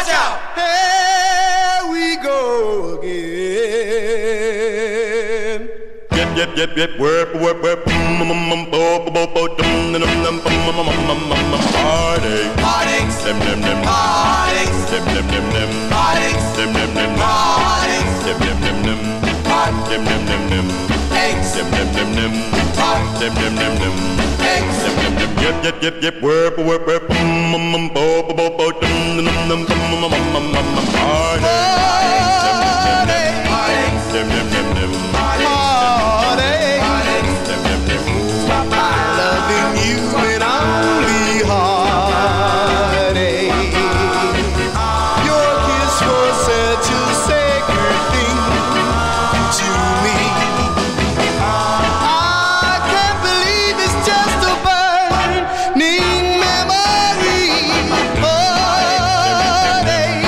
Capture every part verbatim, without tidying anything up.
Watch out! Here we go again. Yep, yep, yep, yep, worp, worp, worp, mm, mm, mm, bo, bo, bo, bo, dum, dum, dum, dum, bum, bum, bum, bum, bum, bum, heartache. Heartaches, Dem, dem, dem, heartaches, dem, dem, dem, dem, heartaches, dem, dem, dem, heartaches, dem, dem, dem, dem, heart, dem, dem, dem, dem, aches, dem, dem, dem, dem, heart, dem, dem, dem, dem, aches. dem, dem, dem, yep, yep, yep, yep, worp, worp, worp, mm, mm, mm, bo, bo, bo, bo, dum, dum, dum, dum, bum, bum, bum, bum, bum, bum, heartache. Dem, dem, dem, dem, dem, dem, dem, dem, Loving you and only heartache. Your kiss was such a sacred thing to me. I can't believe it's just a burning memory. Heartache,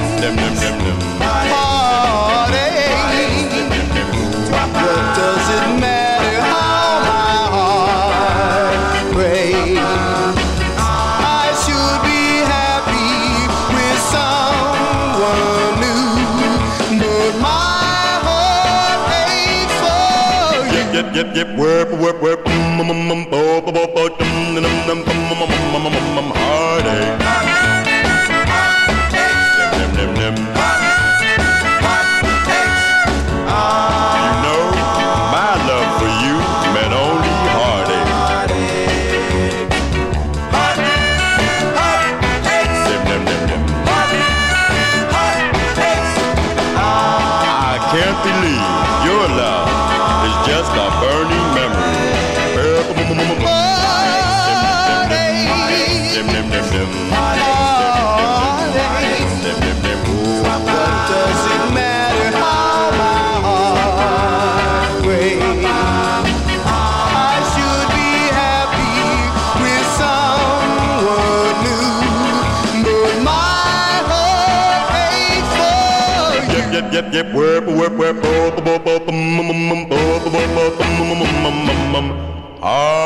heartache. What does it matter how my heart breaks? I should be happy with someone new, but my heart aches for you. yep, yep, yep, yep, worp, worp, worp, mm, mm, mm, bo, bo, bo, bo, dum, dum, dum, dum, bum, bum, bum, bum, bum, bum, heartache. Dem, dem, dem, dem. You know, my love for you meant only heartache. Dem, dem, dem, dem. I can't believe your love is just a burning memory. Dem, dem, dem, dem. Dem, dem, dem. What does it matter how my heart breaks? I should be happy with someone new, but my heart aches for you. Yep, yep, yep, yep, worp, worp, worp, bo, bo, bo, bo, bum, bum, bum, bo, bo, bo, bo, bum, bum, bum, bum, bum, bum.